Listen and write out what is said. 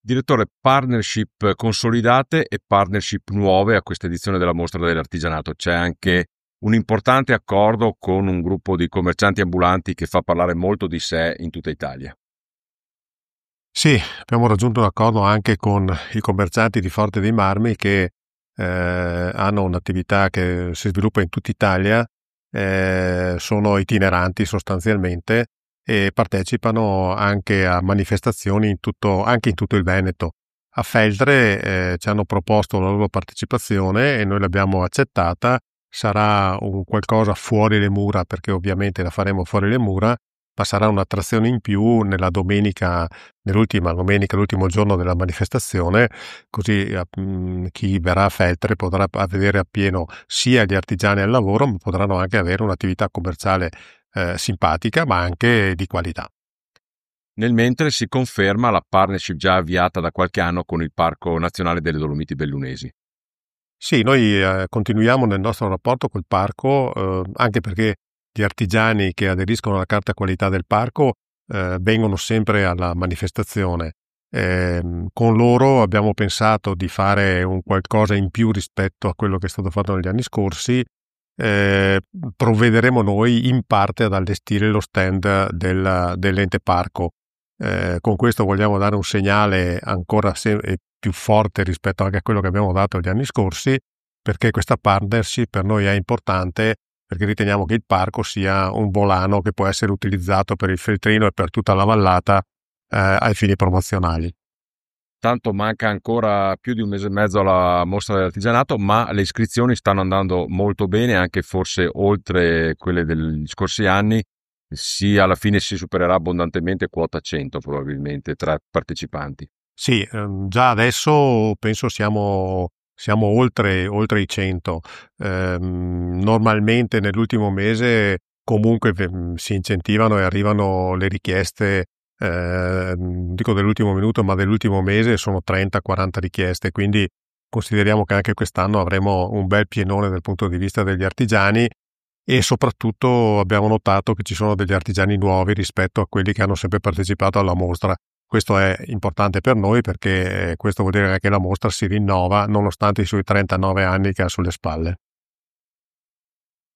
Direttore, partnership consolidate e partnership nuove a questa edizione della Mostra dell'Artigianato. C'è anche un importante accordo con un gruppo di commercianti ambulanti che fa parlare molto di sé in tutta Italia. Sì, abbiamo raggiunto un accordo anche con i commercianti di Forte dei Marmi che hanno un'attività che si sviluppa in tutta Italia, sono itineranti sostanzialmente e partecipano anche a manifestazioni anche in tutto il Veneto. A Feltre ci hanno proposto la loro partecipazione e noi l'abbiamo accettata. Sarà un qualcosa fuori le mura, perché ovviamente la faremo fuori le mura, ma sarà un'attrazione in più nell'ultima domenica, l'ultimo giorno della manifestazione, così chi verrà a Feltre potrà vedere appieno sia gli artigiani al lavoro, ma potranno anche avere un'attività commerciale simpatica, ma anche di qualità. Nel mentre si conferma la partnership già avviata da qualche anno con il Parco Nazionale delle Dolomiti Bellunesi. Sì, noi continuiamo nel nostro rapporto col parco, anche perché gli artigiani che aderiscono alla carta qualità del parco vengono sempre alla manifestazione. Con loro abbiamo pensato di fare un qualcosa in più rispetto a quello che è stato fatto negli anni scorsi. Provvederemo noi in parte ad allestire lo stand dell'ente parco. Con questo vogliamo dare un segnale ancora più forte rispetto anche a quello che abbiamo dato gli anni scorsi, perché questa partnership per noi è importante, perché riteniamo che il parco sia un volano che può essere utilizzato per il Feltrino e per tutta la vallata ai fini promozionali. Tanto manca ancora più di un mese e mezzo alla Mostra dell'Artigianato, ma le iscrizioni stanno andando molto bene, anche forse oltre quelle degli scorsi anni. Alla fine si supererà abbondantemente quota 100 probabilmente tra partecipanti. Sì, già adesso penso siamo oltre i 100. Normalmente nell'ultimo mese comunque si incentivano e arrivano le richieste, dico dell'ultimo minuto, ma dell'ultimo mese sono 30-40 richieste, quindi consideriamo che anche quest'anno avremo un bel pienone dal punto di vista degli artigiani. E soprattutto abbiamo notato che ci sono degli artigiani nuovi rispetto a quelli che hanno sempre partecipato alla mostra. Questo è importante per noi perché questo vuol dire che la mostra si rinnova nonostante i suoi 39 anni che ha sulle spalle.